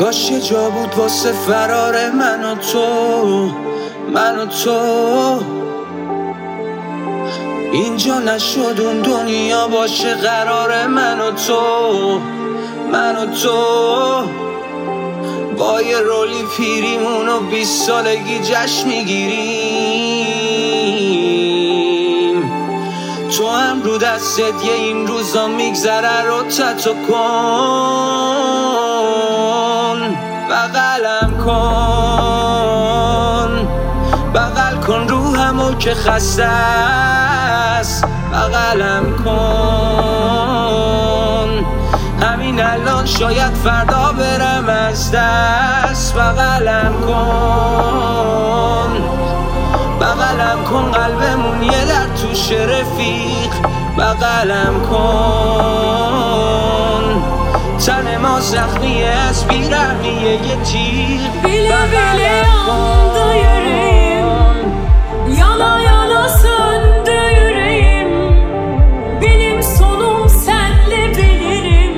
کاش یه جا بود واسه فرار من و تو اینجا نشد اون دنیا باشه قرار من و تو با یه رولی پیریمونو 20 سالگی جشن میگیریم. تو هم رو دستت یه این روزا میگذره رو تتو کن، بغل کن روحمو که خسته است، بغلم کن همین الان شاید فردا برم از دست، بغلم کن قلبمون یه در توش رفیق، بغلم کن تن ما زخمیه از بیرحمیه یه تیغ، bile yandı yüreğim, yana yana söndü yüreğim. Benim sonum senle bilirim,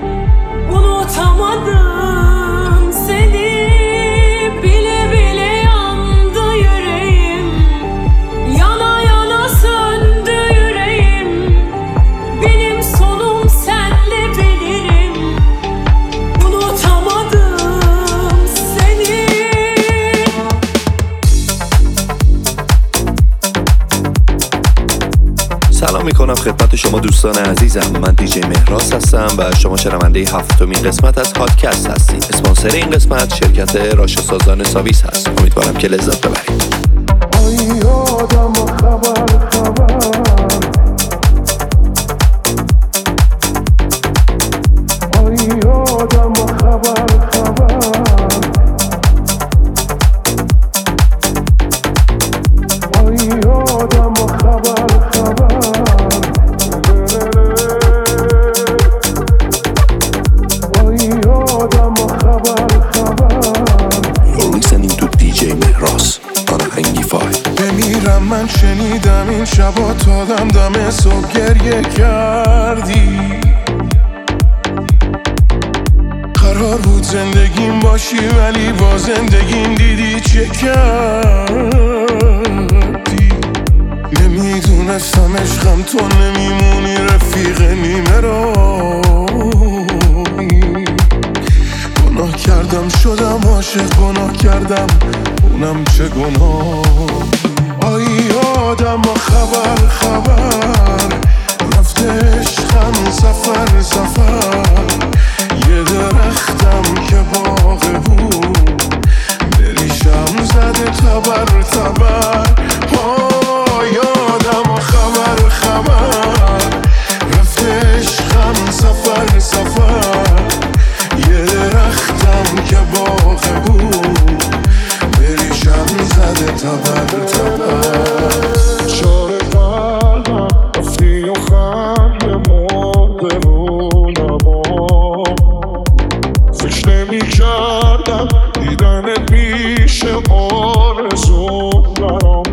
unutamadım seni. Bile bile yandı yüreğim, yana yana söndü yüreğim. Benim sonum senle bilirim, unutamadım seni. سلام میکنم خدمت شما دوستان عزیزم. من دیجی مهراس هستم و شما شنونده 7مین قسمت از هاتکست هستید. اسپانسر این قسمت شرکت راشه سازان ساویس هست. امیدوارم که لذت ببرید. بمیرم من شنیدم این شبا تا دم صبح گریه کردی. قرار بود زندگیم باشی ولی با زندگیم دیدی چه کردی. نمیدونستم عشقم تو نمیمونی رفیق نیمه رایی. گناه کردم شدم عاشق، گناه کردم اونم چه گناه. آی آدم و خبر رفته عشقم سفر یه درختم که باغ بود دریشم زده تبر آی آدم و خبر رفته عشقم سفر یه درختم که باغ بود دریشم زده تبر چاره قلبم رفتی و خنده مرده رو لبام. فکر نمی کردم دیدنت میشه آرزو برام.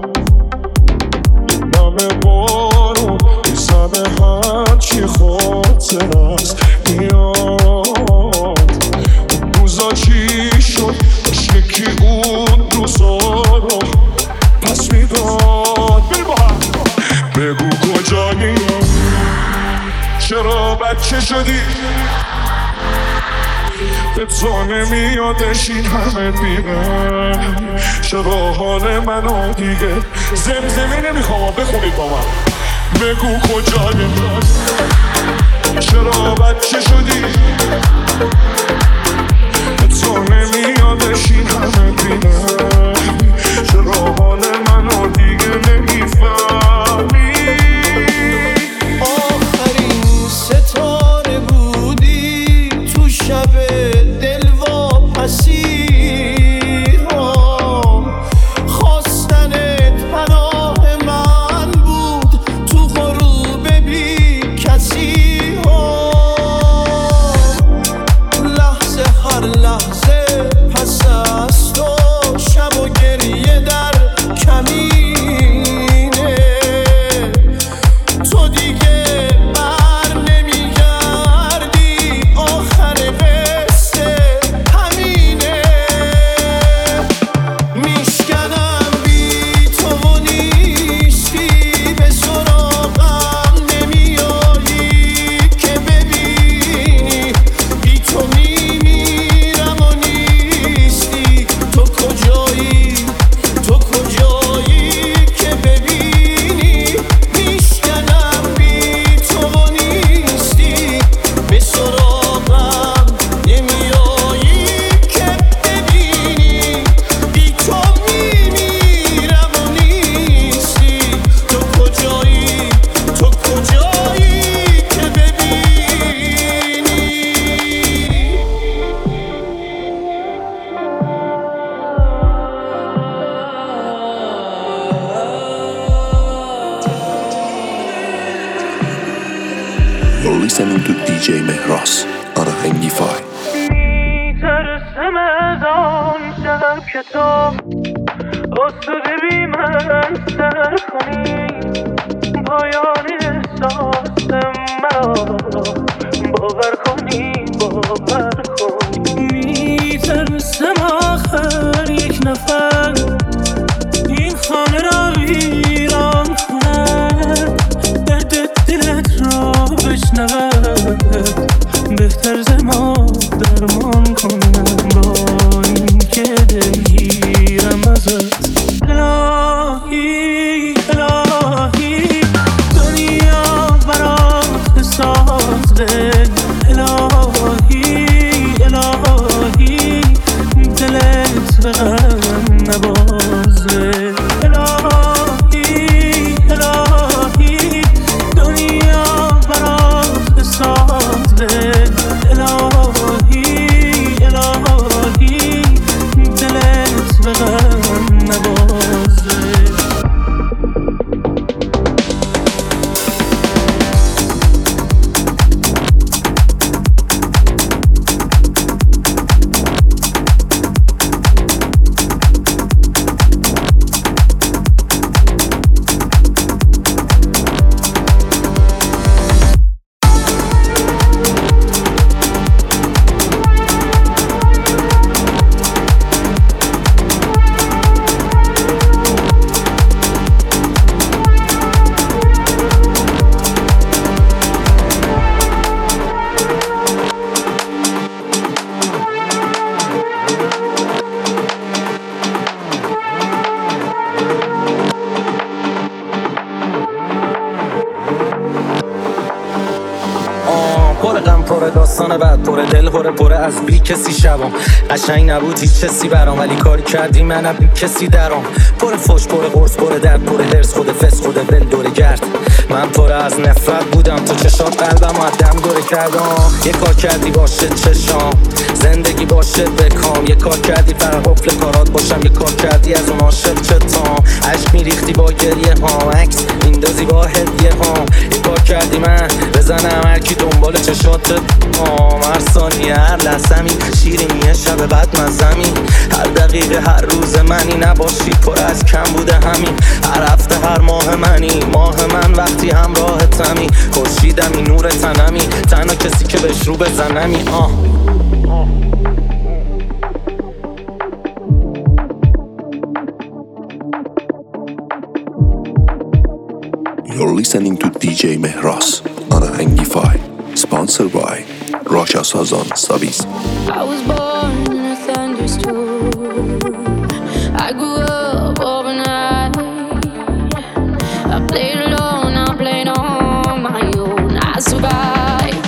نم بارون میزنه هرچی خاطر است میاد. اون روزا چی شد داشت یکی اون روزا رو پس میداد. بگو کجایی، چرا بچه شدی، به تو نمیادش این همه دیگه. چرا حال منو دیگه زمزمه نمیخوام بخونید با من. بگو کجایی، چرا بچه شدی، به تو نمیادش این همه دیگه. چرا حال منو دیگه نمیفهمی. آخرین ستاره بودی تو شب دلواپسی‌ها. خواستنت پناه من بود تو غروب بی کسی ها. لحظه هر لحظه پس از تو شب و گریه در کمینه. تو دیگه بر نمیگردی آخر قصه دیجی مهراس آناهنگی فای. میترسم از آن شب که تو اصده بی من سر کنی، پایان احساس مرا باور کنی، باور کنی. میترسم آخر یک نفر این خانه را ویران کند، درد دلت را بشنود، بهتر ز ما درمان کنم با این که دلگیرم ازت. الهی الهی دنیا برات سازده، الهی الهی دلت به غم نبازه، الهی الهی دنیا برات سازده، الهی الهی دلت به غم نبازه. داستان بعد پر دل پر از بی کسی شبام، قشنگ نبود هیچ کسی برام، ولی کاری کردی منم بی کسی درام، پر فوش پر قرص پر درد پر هرس، خود فس خود ول دوره گرد، من پر از نفرت بودم، تو چشات قلبم آدم دوره کردم. یه کار کردی باشه چشام زندگی باشه بکام، یه کار کردی فقط قفل کارات باشم، یه کار کردی از اون عاشق چتام، عشق میریختی با گریه ها، عکس میندازی با هدیه ها، یه کار کردی من بزنم هر کی دنبال چشات هر ثانیه هر لحظه‌می شیرینیه شب بعد مزمی، هر دقیقه هر روز منی نباشی پر از کم بوده همین، هر هفته هر ماه منی، ماه من وقتی همراهتمی، خورشیدمی نور تنمی، تنها کسی که بهش رو بزنمی. You're listening to DJ Mehras آناهنگی فای. Sponsored by Rasha Sazan Savis. I was born in a thunderstorm. I grew up overnight. I played alone, I played on my own. I survived.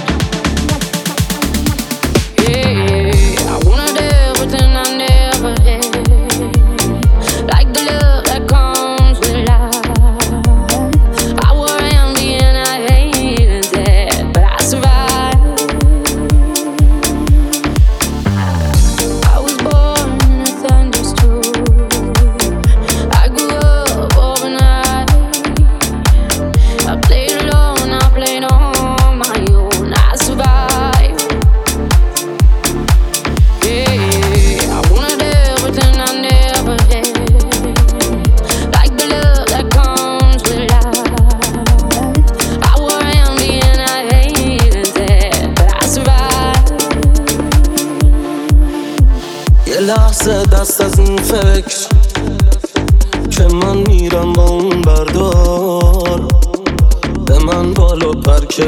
Yeah, I wanted everything I never had, like the love that comes with life. I was empty and I hated that, but I survived. I was born in a thunderstorm. I grew up overnight. I played alone, I played on my own. I survived. Yeah, I wanted everything I never had, like the love that comes with life. I was empty and I hated that, but I survived. یه لحظه دست از این فکر که من میرم با اون بردار، به من بالو پر که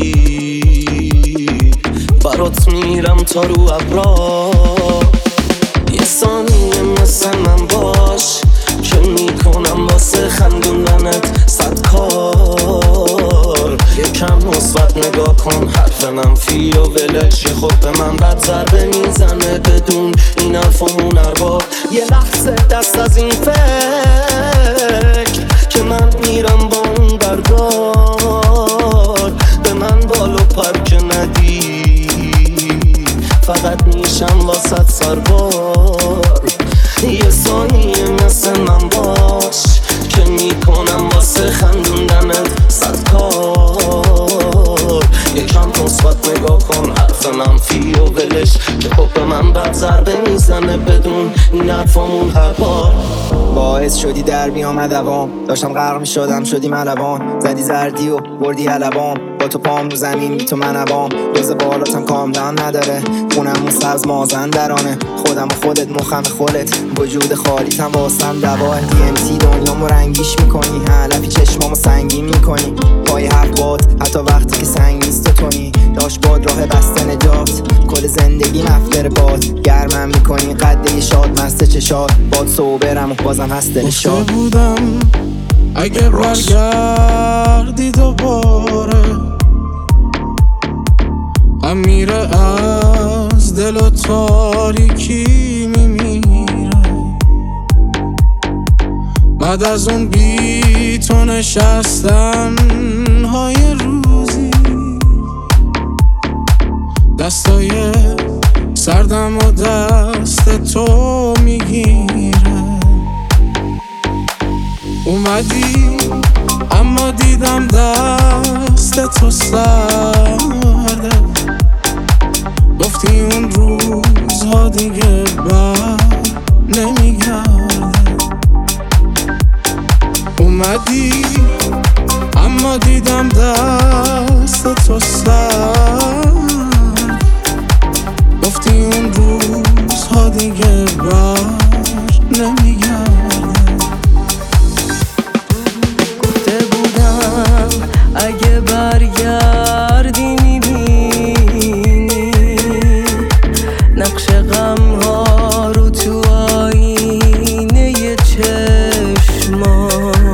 بدی برات میرم تا رو ابرا، یه ثانیه مثل من باش که میکنم واسه خندوندنت 100 کار، یکم مثبت نگاه کن حرف منفی و ولش، یه خود به من بد ضربه میزنه بدون این حرف و اون ارباب، یه لحظه دست از این فکر که من میرم با اون بردار، به من بالو پر که ندی فقط میشم واسط سربار، یه ثانیه مثل من باش که میکنم واسه خندوندنت 100 کار، یکم مثبت نگاه کن حرف منفی و ولش که حب من بد ضربه میزنه بدون این حرفامون هر بار. باعث شدی در بیام دوام، داشتم غرق میشدم شدی ملوان، زدی زردی و بردی علبام، با تو پام رو زمین بی تو منوام، روز بالاتم کاملان نداره، خونم سبز مازندرانه، خودم و خودت مخم خودت، وجود خالیتم واسم دواه. DMT دنیامو رنگیش میکنی، علفی چشمامو سنگین میکنی، پای حرف باد حتی وقتی که سنگ نیست تو تونی، داشت باد راه بسته نجات، کل زندگی مفتر باد، گرمم میکنی قده شاد مست چشاد، باد صوبرم و بازم هست دل شاد. بودم اگه برگردی دوباره غم میره از دل و تاریکی میمیره، بعد از اون بی تو نشستن های روزی، دستای سردم و دست تو میگیره. اومدی اما دیدم دست تو سرده، گفتی اون روزها دیگه بر نمیگرده. اومدی اما دیدم دست تو سرده، گفتی اون روزها دیگه بر نمیگرده. اگه برگردی میبینی نقش غمها رو تو آینه چشما،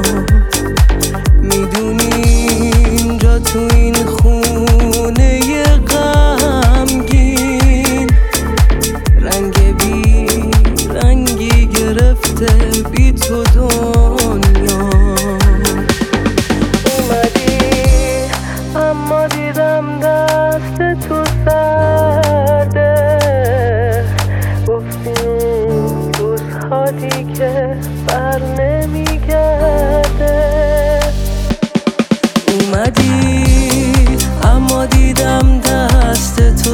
میدونی اینجا تو این خونه غمگین رنگ بی رنگی گرفته بی تو دنیا. اما دیدم دست تو سرده، گفتی اون روزها دیگه بر نمیگرده. اومدی اما دیدم دست تو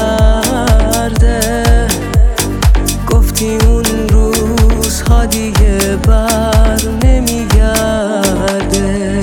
سرده، گفتی اون روزها دیگه بر نمیگرده.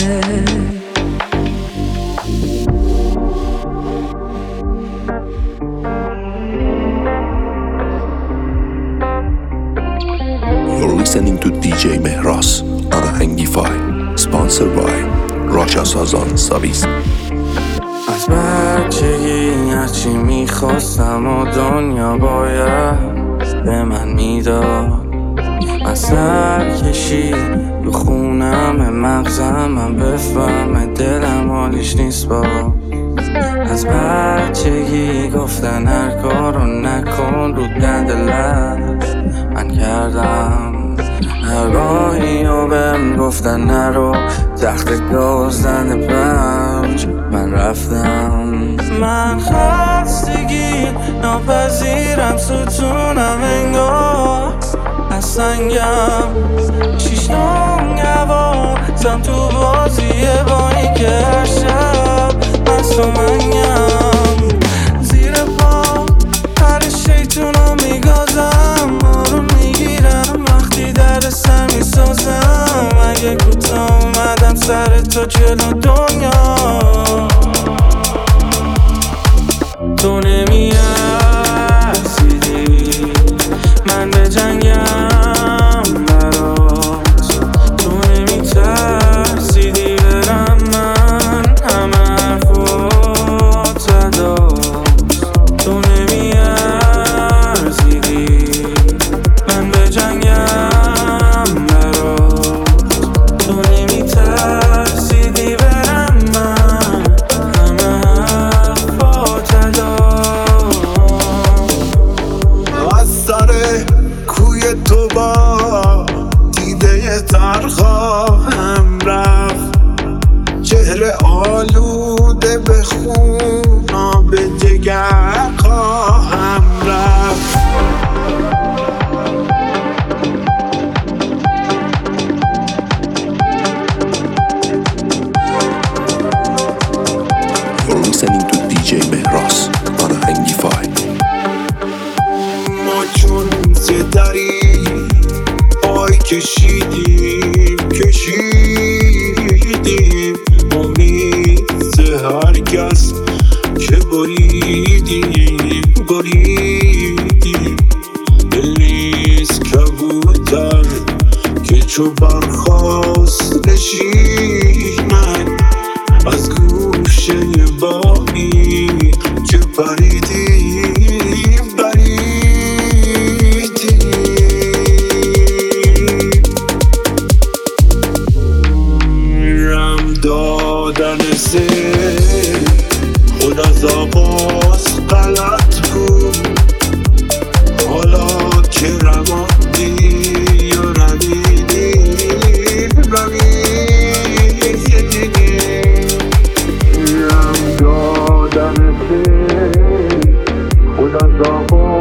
You're listening to DJ Mehras on Hangify, sponsored by راشا سازان ساویس. از بچگی هرچی میخواستم و دنیا باید به من میداد، از سرکشی رو خونم مغزم من بفهم دلم حالیش نیست با. از بچگی گفتن هر کارو نکن رو دندلت من کردم، هر راهی و بهم گفتن نرو تخت گازدن پنج من رفتم. من خستگی ناپذیرم ستونم انگار از سنگم، شیش نونگوازم تو بازیه با این که هر شب مست و منگم، زیر پا هر شیطونا میگازم، آروم میگیرم وقتی در سر میسازم، اگه کوتاه اومدم سر تو جلو دنیا، تو نمیارسیدی من به جنگم برات، تو نمیترسیدی برم من همه حرفات داد، تو نمیارسیدی من به جنگم برات، تو نمیترسیدی برم من همه حرفات داد. از سر کوی تو با دیده تر خواهم رفت، چهره آلوده به خون به جگر خواهم رفت. You're listening to DJ Mehras دری پای کشیدیم امید هر کس که بریدیم دل نیست کبوتر که چو برخواست نشیند از گوشه باقی که پریدیم رم دادن سر خود از آغاز غلط بود حالا که رماندی یا رمیدیم رم دادن سر خود از آغاز